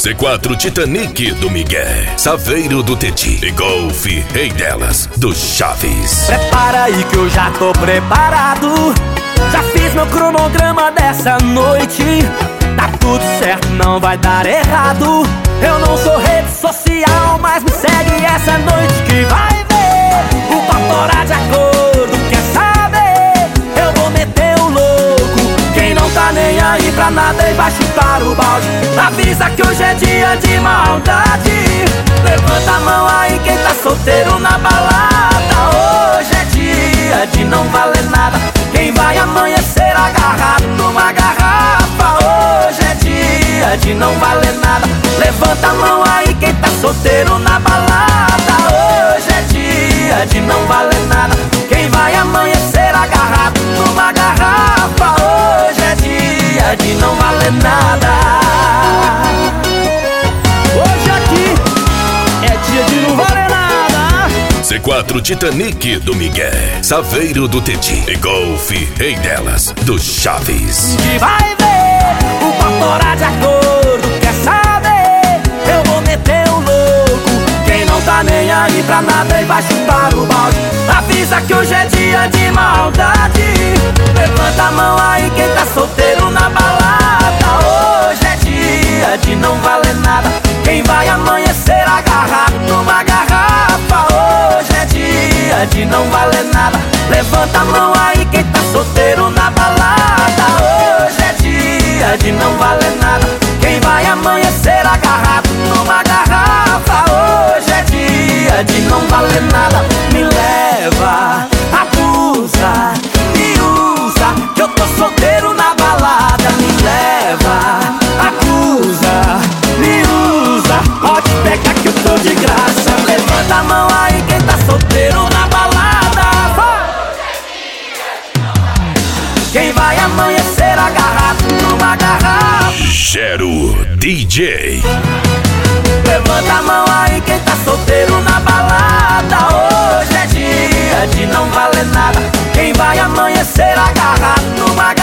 C4 Titanic do Miguel, Saveiro do Teti e Golfe Rei Delas do Chaves. Prepara aí que eu já tô preparado. Já fiz meu cronograma dessa noite. Tá tudo certo, não vai dar errado. Eu não sou rede social, mas me segue essa noite que vai ver o paporá de acordo. Quer saber? Eu vou meter o louco. Quem não tá nem aí pra nada e vai chutar o balde. Avisa que hoje é dia de maldade. Levanta a mão aí quem tá solteiro na balada. Hoje é dia de não valer nada. Quem vai amanhecer agarrado numa garrafa. Hoje é dia de não valer nada. Levanta a mão aí quem tá solteiro na balada. Hoje é dia de não valer nada. Quem vai amanhecer agarrado numa garrafa. Hoje é dia de não valer nada. Hoje aqui é dia de não valer nada. C4 Titanic do Miguel, Saveiro do Teti e Golfe Rei Delas do Chaves. Que vai ver o paporá de acordo. Quer saber? Eu vou meter o louco. Quem não tá nem aí pra nada e vai chutar o balde. Avisa que hoje é dia de maldade. Levanta a mão aí quem tá solteiro na balada. Hoje é dia de não valer nada. Quem vai amanhecer agarrado numa garrafa. Hoje é dia de não valer nada. Levanta a mão aí quem tá solteiro na balada. Hoje é dia de não valer nada. Quem vai amanhecer agarrado numa garrafa. Hoje é dia de não valer nada. Me leva, abusa, me usa, que eu tô solteiro na balada. Me leva, acusa, me usa, pode pegar que eu tô de graça. Levanta a mão aí quem tá solteiro na balada. Quem vai amanhecer agarrado numa garrafa. Gero DJ. Levanta a mão aí quem tá solteiro na balada. Hoje é dia de não valer nada. Quem vai amanhecer agarrado numa